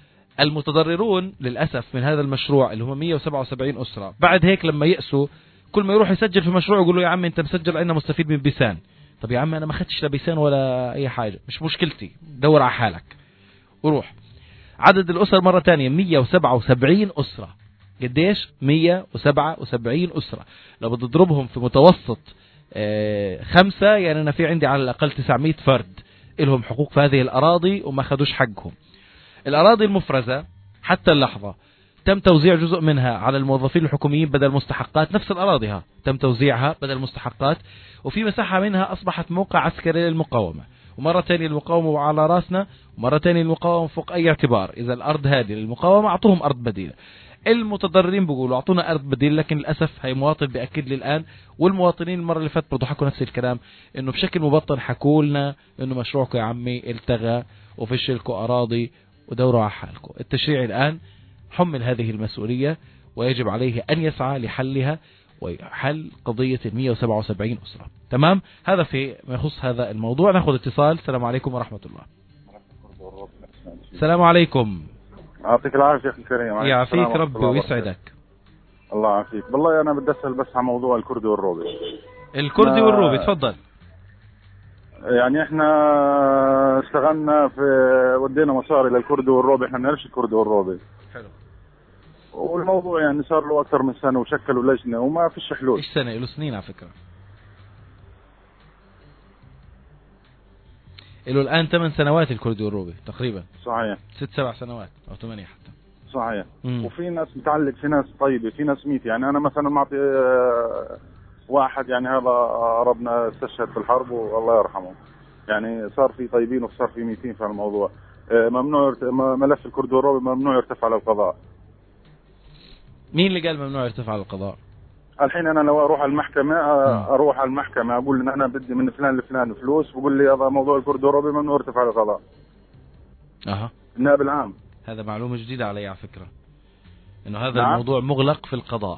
A: المتضررون للأسف من هذا المشروع اللي هم مئة وسبعة وسبعين أسرة بعد هيك لما يأسوا كل ما يروح يسجل في مشروع يقول له يا عم انت مسجل عندنا مستفيد من بيسان. طب يا عم انا ما اخذتش لا بيسان ولا اي حاجة، مش مشكلتي، دور على حالك وروح. عدد الاسر مرة تانية مية وسبعة وسبعين اسرة. قديش؟ مية وسبعة وسبعين اسرة. لو بتضربهم في متوسط اه خمسة، يعني انا في عندي على الاقل تسعمية فرد لهم حقوق في هذه الاراضي وما خدوش حقهم. الاراضي المفرزة حتى اللحظة تم توزيع جزء منها على الموظفين الحكوميين بدل مستحقات، نفس الأراضي ها تم توزيعها بدل مستحقات، وفي مساحة منها أصبحت موقع عسكري للمقاومة. ومرة تانية المقاومة على راسنا، ومرة تانية المقاومة فوق أي اعتبار. إذا الأرض هذه للمقاومة أعطوهم أرض بديلة. المتضررين بيقولوا أعطونا أرض بديلة، لكن للأسف هي مواطن بأكد لي الآن، والمواطنين المرة اللي فاتت برضو حكوا نفس الكلام، إنه بشكل مبطن حكوا لنا إنه مشروعكم يا عمي التغى وفشلكم أراضي ودوروا على حالكم. التشريع الآن حمل هذه المسؤولية ويجب عليه أن يسعى لحلها وحل قضية مية وسبعة وسبعين أسرة. تمام؟ هذا في ما يخص هذا الموضوع. نأخذ اتصال. السلام عليكم ورحمة الله. السلام عليكم.
E: يعطيك العافية أخي الكريم.
A: يعافيك ربي ويسعدك.
E: الله يعافيك. والله أنا بدي أسأل بس عن موضوع الكردي والروبي.
A: الكردي والروبي تفضل.
E: يعني احنا اشتغلنا في ودينا مصاري للكردي والروبي، احنا بنعرفش الكردي والروبي. حلو. والموضوع يعني صار له أكثر من سنة وشكلوا لجنة وما فيش حلول.
A: إيش سنة؟ له سنين على فكرة. له الآن ثمان سنوات الكردي والروبي تقريبا.
E: صحيح.
A: ست سبع سنوات أو ثمانية حتى.
E: صحيح.
A: مم.
E: وفي ناس متعلق، في ناس طيبة، في ناس ميت. يعني أنا مثلا معطي واحد يعني هذا ربنا استشهد في الحرب والله يرحمه. يعني صار في طيبين وصار في ميتين في الموضوع. ممنوع ملف الكردي والروبي ممنوع يرتفع للقضاء.
A: مين اللي قال ممنوع يرتفع على القضاء؟
E: الحين انا لو اروح على المحكمه اروح على المحكمه اقول ان انا بدي من فلان لفلان فلوس، بقول لي هذا موضوع الكردي والروبي ممنوع يرتفع على القضاء.
A: اها.
E: النائب العام.
A: هذا معلومه جديده علي على فكره، انه هذا
E: نعم؟
A: الموضوع مغلق في القضاء.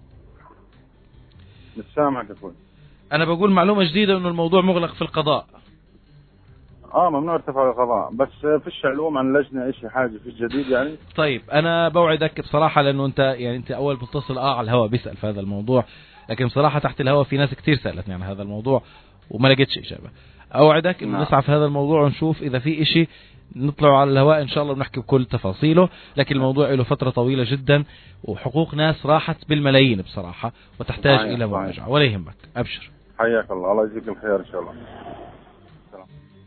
E: مش سامعك يا اخوي.
A: انا بقول معلومه جديده انه الموضوع مغلق في القضاء.
E: اه ممنوع يرتفع على القضاء، بس فيش علوم عن اللجنه شيء حاجه في جديد يعني.
A: طيب انا بوعدك بصراحه، لانه انت يعني انت اول متصل اه على الهواء بيسال في هذا الموضوع، لكن بصراحه تحت الهواء في ناس كثير سالتني عن هذا الموضوع وما لقيتش اجابه. اوعدك انه نسعى في هذا الموضوع ونشوف اذا في اشي نطلع على الهواء ان شاء الله ونحكي بكل تفاصيله، لكن الموضوع له فتره طويله جدا وحقوق ناس راحت بالملايين بصراحه وتحتاج صحيح الى مراجعه. ولا يهمك، ابشر.
E: حياك الله، الله يجزيك الخير ان شاء الله. سلام.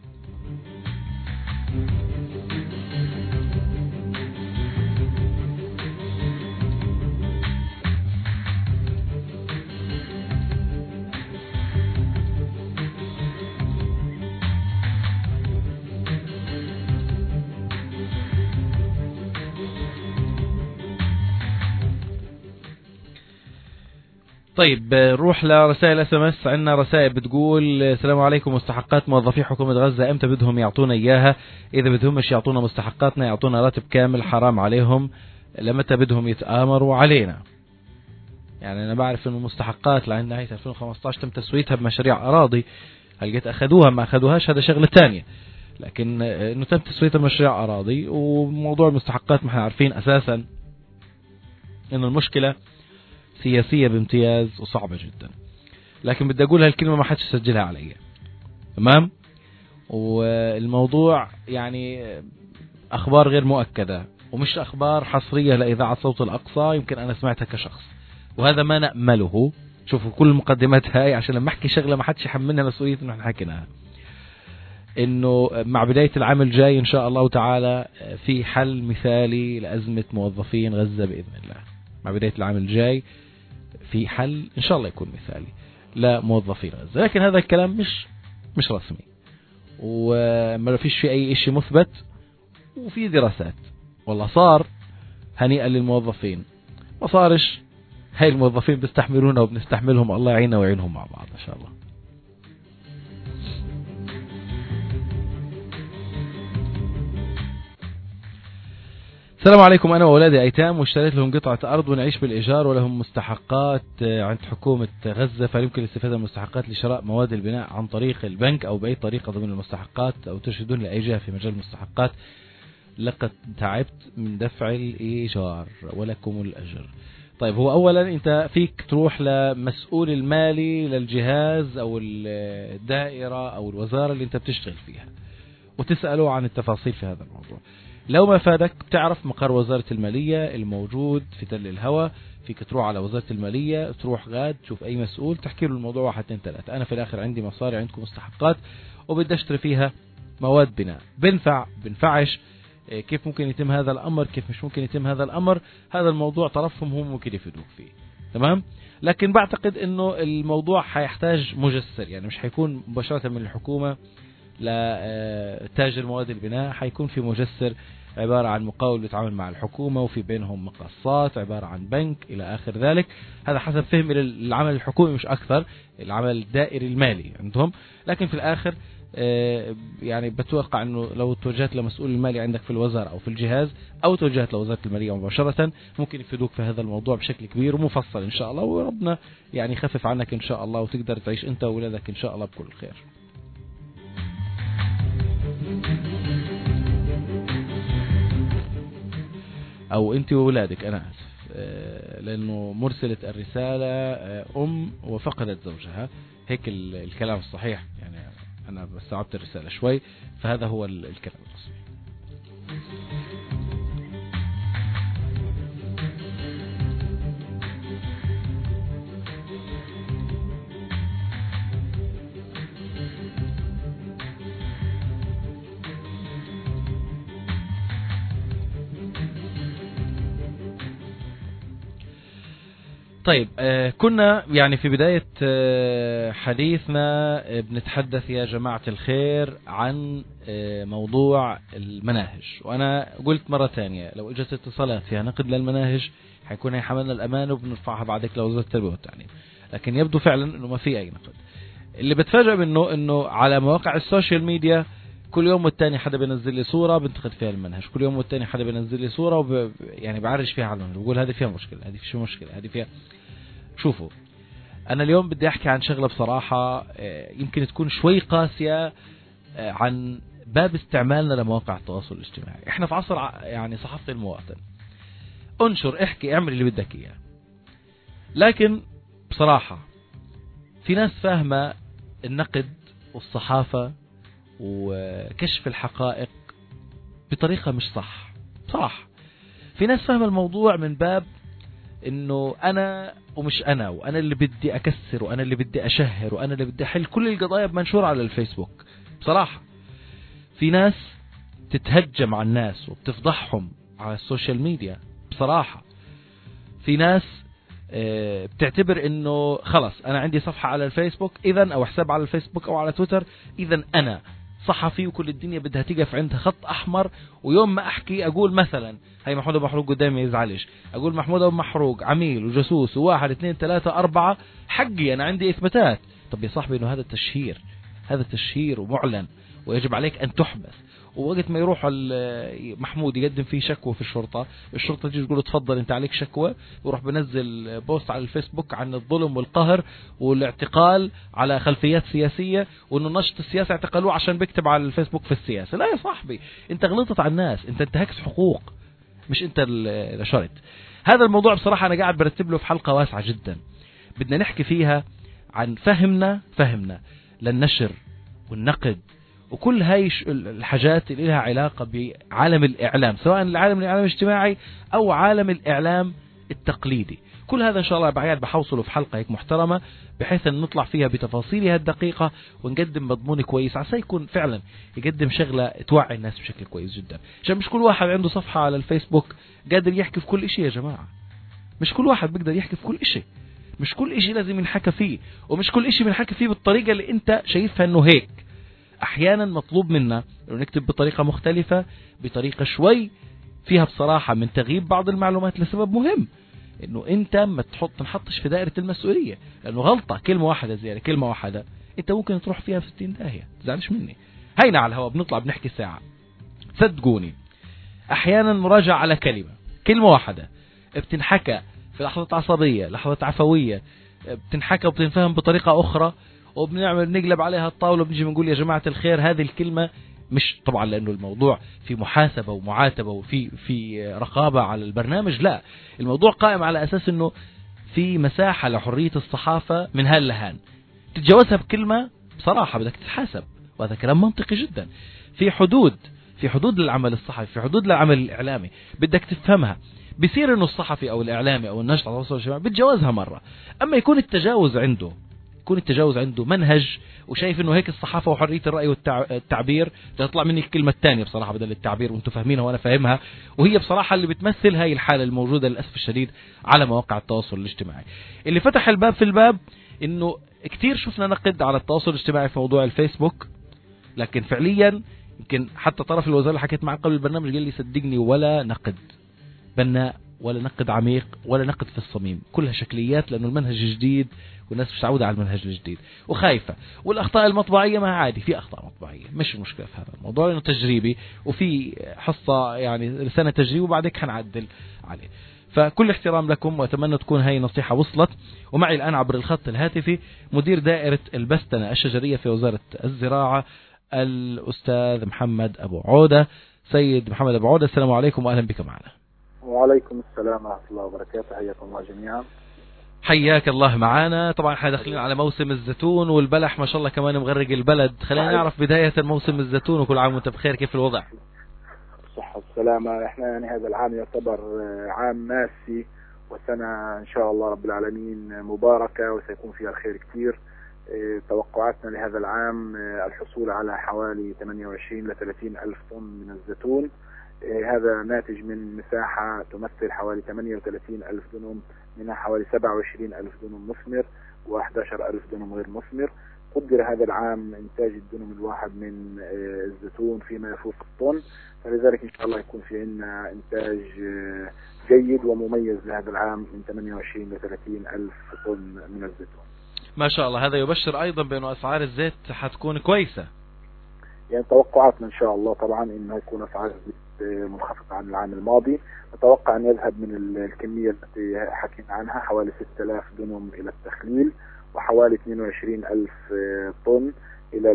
A: طيب نروح لرسائل اس ام اس. عندنا رسائل بتقول السلام عليكم، مستحقات موظفي حكومة غزة امتى بدهم يعطونا اياها؟ اذا بدهم مش يعطونا مستحقاتنا يعطونا راتب كامل، حرام عليهم. لمتى بدهم يتآمروا علينا؟ يعني انا بعرف انه مستحقات لعند نهاية ألفين وخمسطعش تم تسويتها بمشاريع اراضي، هل جت اخذوها ما اخذوهاش هذا شغلة تانية، لكن انه تم تسويتها بمشاريع اراضي. وموضوع المستحقات ما احنا عارفين اساسا انه المشكلة سياسية بامتياز وصعبة جدا، لكن بدي أقول هالكلمة ما حدش يسجلها علي. تمام؟ والموضوع يعني أخبار غير مؤكدة ومش أخبار حصرية لإذاعة صوت الأقصى، يمكن أنا سمعتها كشخص، وهذا ما نأمله. شوفوا كل المقدمات هاي عشان لما أحكي شغلة ما حدش يحملنا مسؤولية إنه إحنا حكيناها، إنه مع بداية العام الجاي إن شاء الله تعالى في حل مثالي لأزمة موظفين غزة بإذن الله. مع بداية العام الجاي في حل إن شاء الله يكون مثالي لموظفين غزة، لكن هذا الكلام مش مش رسمي وما فيش في أي شيء مثبت، وفي دراسات والله صار هنيئا للموظفين، ما صارش هاي الموظفين بيستحملونا وبنستحملهم، الله يعيننا ويعينهم مع بعض إن شاء الله. السلام عليكم، أنا وأولادي أيتام واشتريت لهم قطعة أرض ونعيش بالإيجار ولهم مستحقات عند حكومة غزة، فهل يمكن الاستفادة من المستحقات لشراء مواد البناء عن طريق البنك أو بأي طريقة ضمن المستحقات، أو ترشدون لأي جهة في مجال المستحقات؟ لقد تعبت من دفع الإيجار ولكم الأجر. طيب هو أولا أنت فيك تروح لمسؤول المالي للجهاز أو الدائرة أو الوزارة اللي أنت بتشتغل فيها وتسأله عن التفاصيل في هذا الموضوع. لو ما فادك بتعرف مقر وزارة المالية الموجود في تل الهوى، فيك تروح على وزارة المالية، تروح غاد تشوف أي مسؤول تحكي له الموضوع واحد اثنين ثلاثة، أنا في الآخر عندي مصاري عندكم مستحقات وبدي أشتري فيها مواد بناء، بنفع بنفعش، كيف ممكن يتم هذا الأمر، كيف مش ممكن يتم هذا الأمر. هذا الموضوع طرفهم هم ممكن يفيدوك فيه، تمام. لكن بعتقد إنه الموضوع حيحتاج مجسر، يعني مش حيكون مباشرة من الحكومة لتاجر مواد البناء، حيكون في مجسر عبارة عن مقاول بيتعامل مع الحكومة وفي بينهم مقاصات عبارة عن بنك إلى آخر ذلك. هذا حسب فهمي للعمل الحكومي مش أكثر، العمل الدائري المالي عندهم. لكن في الآخر يعني بتوقع أنه لو توجهت لمسؤول المالي عندك في الوزارة أو في الجهاز أو توجهت لوزارة المالية مباشرة ممكن يفيدوك في هذا الموضوع بشكل كبير ومفصل إن شاء الله، وربنا يعني يخفف عنك إن شاء الله وتقدر تعيش أنت وولادك إن شاء الله بكل خير. أو أنت وولادك، أنا آسف لأنه مرسلة الرسالة أم وفقدت زوجها، هيك الكلام الصحيح، يعني أنا استوعبت الرسالة شوي، فهذا هو الكلام الصحيح. طيب آه كنا يعني في بداية آه حديثنا آه بنتحدث يا جماعة الخير عن آه موضوع المناهج، وأنا قلت مرة ثانية لو اجت اتصالات فيها نقد للمناهج حيكون حملنا الأمان وبنرفعها بعدك لوزارة التربية والتعليم، لكن يبدو فعلا إنه ما في أي نقد. اللي بتفاجأ منه إنه على مواقع السوشيال ميديا كل يوم والتاني حدا بينزل لي صورة بنتقد فيها المنهج، كل يوم والتاني حدا بينزل لي صورة وب... يعني بعرج فيها على المنهج، بقول هذه فيها مشكلة، هذه فيها مشكلة، هذه فيها. شوفوا أنا اليوم بدي أحكي عن شغلة بصراحة يمكن تكون شوي قاسية عن باب استعمالنا لمواقع التواصل الاجتماعي. إحنا في عصر يعني صحافة المواطن، انشر احكي اعمل اللي بدك إياه، لكن بصراحة في ناس فاهمة النقد والصحافة وكشف الحقائق بطريقة مش صح بصراحة. في ناس فاهمة الموضوع من باب انه انا ومش انا، وانا اللي بدي اكسر، وانا اللي بدي اشهر، وانا اللي بدي احل كل القضايا بمنشور على الفيسبوك. بصراحة في ناس تتهجم على الناس وبتفضحهم على السوشيال ميديا. بصراحة في ناس بتعتبر انه خلص انا عندي صفحة على الفيسبوك اذا، او حساب على الفيسبوك او على تويتر، اذا انا صحفي وكل الدنيا بدها تقف عندها خط احمر، ويوم ما احكي اقول مثلا هي محمود ابو محروق قدامي يزعلش، اقول محمود ابو محروق عميل وجاسوس وواحد اثنين ثلاثة اربعة، حقي انا عندي اثباتات. طب يا صاحبي انه هذا التشهير، هذا التشهير ومعلن ويجب عليك ان تحبس. ووقت ما يروح محمود يقدم فيه شكوى في الشرطة، الشرطة تيجي تقول تفضل انت عليك شكوى، ويروح بنزل بوست على الفيسبوك عن الظلم والقهر والاعتقال على خلفيات سياسية، وانه نشط السياسة اعتقلوه عشان بيكتب على الفيسبوك في السياسة. لا يا صاحبي، انت غلطت على الناس، انت انتهكت حقوق، مش انت اللي نشرت. هذا الموضوع بصراحة انا قاعد برتب له في حلقة واسعة جدا بدنا نحكي فيها عن فهمنا فهمنا للنشر والنقد وكل هاي الحاجات اللي لها علاقة بعالم الإعلام، سواء العالم الإعلام الاجتماعي أو عالم الإعلام التقليدي. كل هذا إن شاء الله بعياد بحوصله في حلقة هيك محترمة بحيث أن نطلع فيها بتفاصيلها الدقيقة ونقدم مضمون كويس عسى يكون فعلا يقدم شغلة توعي الناس بشكل كويس جدا، عشان مش كل واحد عنده صفحة على الفيسبوك قادر يحكي في كل إشي يا جماعة. مش كل واحد بيقدر يحكي في كل إشي، مش كل إشي لازم ينحكى فيه، ومش كل إشي بنحكي فيه بالطريقة اللي أنت شايفها أنه هيك. أحيانا مطلوب منا أن نكتب بطريقة مختلفة، بطريقة شوي فيها بصراحة من تغييب بعض المعلومات لسبب مهم، انه انت ما تحط تنحطش في دائرة المسؤولية، لانه غلطة كلمة واحدة زيادة كلمة واحدة انت ممكن تروح فيها في ستين داهية. تزعلش مني، هينا على الهواء بنطلع بنحكي ساعة. صدقوني احيانا مراجعة على كلمة كلمة واحدة بتنحكى في لحظة عصبية، لحظة عفوية، بتنحكى وبتنفهم بطريقة اخرى، وبنعمل نقلب عليها الطاولة وبنجي بنقول يا جماعة الخير هذه الكلمة مش طبعا لأنه الموضوع في محاسبة ومعاتبة وفي في رقابة على البرنامج، لا، الموضوع قائم على أساس أنه في مساحة لحرية الصحافة من هال لهان. تتجاوزها بكلمة بصراحة بدك تتحاسب، وهذا كلام منطقي جدا. في حدود في حدود للعمل الصحفي، في حدود للعمل الإعلامي بدك تفهمها. بيصير انه الصحفي او الاعلامي او الناشط على التواصل الاجتماعي بتجاوزها مرة، اما يكون التجاوز عنده يكون التجاوز عنده منهج وشايف انه هيك الصحافة وحرية الرأي والتعبير، تطلع مني الكلمة الثانية بصراحة بدل التعبير، وانتم فاهمينها وانا فاهمها، وهي بصراحة اللي بتمثل هاي الحالة الموجودة للأسف الشديد على مواقع التواصل الاجتماعي. اللي فتح الباب في الباب انه كتير شفنا نقد على التواصل الاجتماعي في موضوع الفيسبوك، لكن فعليا يمكن حتى طرف الوزارة اللي حكيت معه قبل البرنامج قال لي صدقني ولا نقد بناء ولا نقد عميق ولا نقد في الصميم، كلها شكليات، لأنه المنهج جديد والناس مش متعودة على المنهج الجديد وخايفة. والأخطاء المطبعية ما عادي، في أخطاء مطبعية مش المشكلة في هذا الموضوع، لأنه تجريبي وفي حصة يعني سنة تجريب وبعدك حنعدل عليه. فكل احترام لكم، وأتمنى تكون هاي نصيحة وصلت. ومعي الآن عبر الخط الهاتفي مدير دائرة البستنة الشجرية في وزارة الزراعة الأستاذ محمد أبو عودة. سيد محمد أبو عودة، السلام عليكم وأهلا بك معنا.
F: وعليكم السلام ورحمة الله وبركاته، حياكم الله جميعا.
A: حياك الله معنا. طبعا احنا داخلين على موسم الزيتون والبلح ما شاء الله كمان مغرق البلد، خلينا نعرف بداية موسم الزيتون وكل عام وانت بخير، كيف الوضع؟
F: الصحة والسلامة. احنا يعني هذا العام يعتبر عام ماسي وسنة ان شاء الله رب العالمين مباركة وسيكون فيها الخير كثير. توقعاتنا لهذا العام الحصول على حوالي ثمانية وعشرين إلى ثلاثين ألف طن من الزيتون. هذا ناتج من مساحة تمثل حوالي ثمانية وثلاثين ألف دنم، منها حوالي سبعة وعشرين ألف دنم مثمر وأحد عشر ألف دنم غير مثمر. قدر هذا العام إنتاج الدنم الواحد من الزيتون فيما يفوق الطن، فلذلك إن شاء الله يكون في عندنا إنتاج جيد ومميز لهذا العام من ثمانية وعشرين إلى ثلاثين ألف طن من الزيتون.
A: ما شاء الله. هذا يبشر أيضا بأنه أسعار الزيت حتكون كويسة.
F: يعني توقعاتنا إن شاء الله طبعا إنه يكون أسعار الزيت منخفضة عن العام الماضي. نتوقع أن يذهب من الكمية التي حكينا عنها حوالي ستة آلاف دنم إلى التخليل، وحوالي اثنين وعشرين ألف طن إلى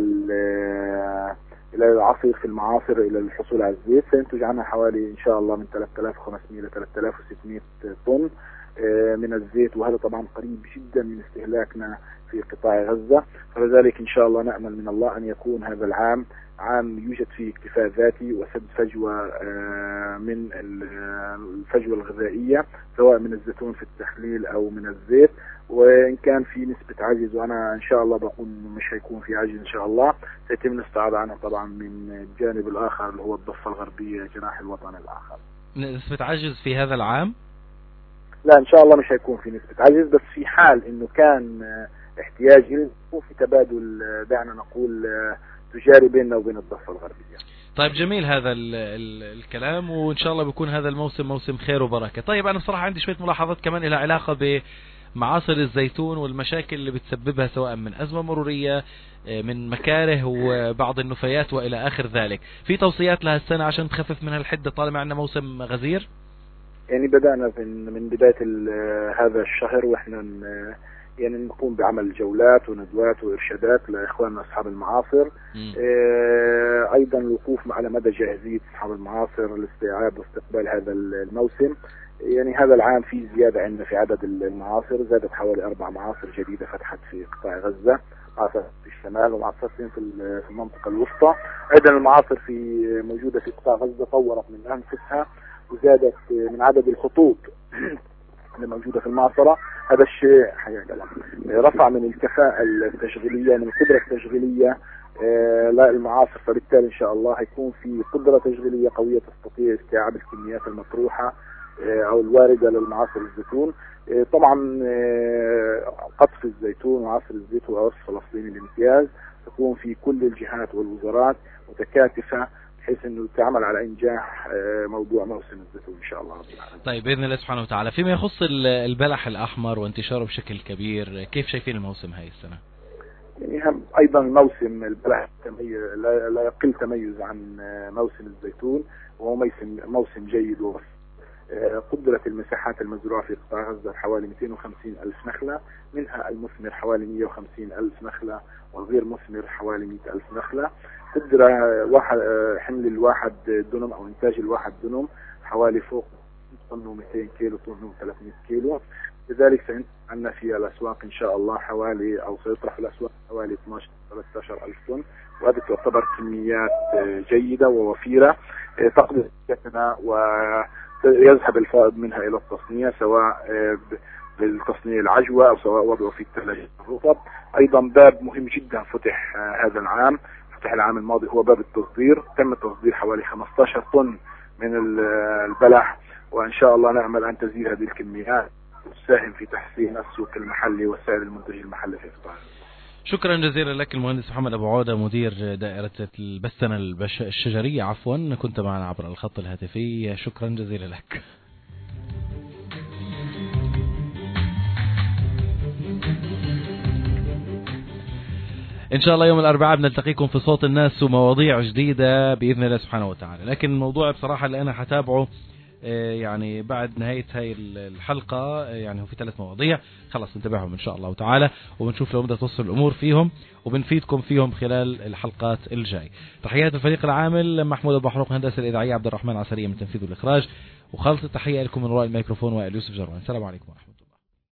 F: إلى العصير في المعاصر إلى الحصول على الزيت. سينتج عنها حوالي إن شاء الله من ثلاثة آلاف وخمسمائة إلى ثلاثة آلاف وستمائة طن من الزيت، وهذا طبعا قريب جدا من استهلاكنا في قطاع غزة. فلذلك إن شاء الله نأمل من الله أن يكون هذا العام عام يوجد فيه اكتفاء ذاتي وسد فجوة من الفجوة الغذائية سواء من الزيتون في التخليل أو من الزيت. وإن كان في نسبة عجز، وأنا إن شاء الله بقول مش هيكون في عجز إن شاء الله، سيتم الاستعاضة عنه طبعا من الجانب الآخر اللي هو الضفة الغربية جناح الوطن الآخر.
A: نسبة عجز في هذا العام؟
F: لا إن شاء الله مش هيكون في نسبة عجز، بس في حال إنه كان احتياج يكون في تبادل دعنا نقول تجاري بيننا وبين الضفة الغربية.
A: طيب جميل هذا ال ال الكلام، وإن شاء الله بيكون هذا الموسم موسم خير وبركة. طيب أنا بصراحة عندي شوية ملاحظات كمان لها علاقة بمعاصر الزيتون والمشاكل اللي بتسببها سواء من أزمة مرورية من مكاره وبعض النفايات وإلى آخر ذلك. في توصيات لها السنة عشان تخفف منها الحدة طالما عندنا موسم غزير؟
F: يعني بدأنا من من بداية هذا الشهر وإحنا يعني نقوم بعمل جولات وندوات وإرشادات لإخواننا أصحاب المعاصر. اه أيضا الوقوف على مدى جاهزية أصحاب المعاصر لاستيعاب واستقبال هذا الموسم. يعني هذا العام في زيادة عندنا في عدد المعاصر، زادت حوالي أربع معاصر جديدة فتحت في قطاع غزة، معاصر في الشمال ومعاصرتين في المنطقة الوسطى. أيضا المعاصر في موجودة في قطاع غزة طورت من أنفسها وزادت من عدد الخطوط اللي موجودة في المعصرة. هذا الشيء رفع من الكفاءة التشغيلية من القدرة التشغيلية لا المعاصر، فبالتالي إن شاء الله هيكون في قدرة تشغيلية قوية تستطيع استيعاب الكميات المطروحة أو الواردة للمعاصر الزيتون. طبعا قطف الزيتون وعصر الزيت هو عرس فلسطيني الامتياز، تكون في كل الجهات والوزارات متكاتفة بحيث انه تعمل على انجاح موضوع موسم الزيتون ان شاء الله رب العالمين.
A: طيب باذن الله سبحانه وتعالى. فيما يخص البلح الاحمر وانتشاره بشكل كبير، كيف شايفين الموسم هاي السنه؟
F: يعني هم ايضا موسم البلح لا, لا يقل تميز عن موسم الزيتون، وهو موسم موسم جيد وبس. قدرت المساحات المزروعة في قطاع غزة حوالي مئتين وخمسين ألف نخلة، منها المثمر حوالي مئة وخمسين ألف نخلة والغير مثمر حوالي مئة ألف نخلة. قدرة واحد حمل الواحد دنم أو إنتاج الواحد دنم حوالي فوق طن ومئتين كيلو، طن وثلاثمئة كيلو. لذلك سينتج في الأسواق إن شاء الله حوالي، أو سيطرح في الأسواق حوالي اثناشر ثلاثة عشر ألف طن، وهذه تعتبر كميات جيدة ووفيرة تقضي حاجتنا ويذهب الفائض منها إلى التصنيع، سواء بالتصنيع العجوة أو سواء وضعه في الثلاجة الرطب. أيضا باب مهم جدا فتح هذا العام، فتح العام الماضي، هو باب التصدير. تم تصدير حوالي خمسة عشر طن من البلح، وإن شاء الله نأمل أن تزيد هذه الكميات وتساهم في تحسين السوق المحلي وسائل المنتج المحلي في قطاع.
A: شكرا جزيلا لك المهندس محمد أبو عودة، مدير دائرة البستنة الشجرية عفوا، كنت معنا عبر الخط الهاتفي. شكرا جزيلا لك. إن شاء الله يوم الأربعاء بنلتقيكم في صوت الناس ومواضيع جديدة بإذن الله سبحانه وتعالى. لكن الموضوع بصراحة اللي أنا حتابعه يعني بعد نهاية هاي الحلقة، يعني هو في ثلاث مواضيع خلاص نتابعهم إن شاء الله تعالى، وبنشوف لو بدها توصل الأمور فيهم وبنفيدكم فيهم خلال الحلقات الجاي. تحيات الفريق العامل محمود أبو حروق، هندسة الإذاعية عبد الرحمن عسرية من تنفيذ والإخراج، وخالص التحية لكم من وراء الميكروفون وائل يوسف جروان. السلام عليكم ورحمة الله.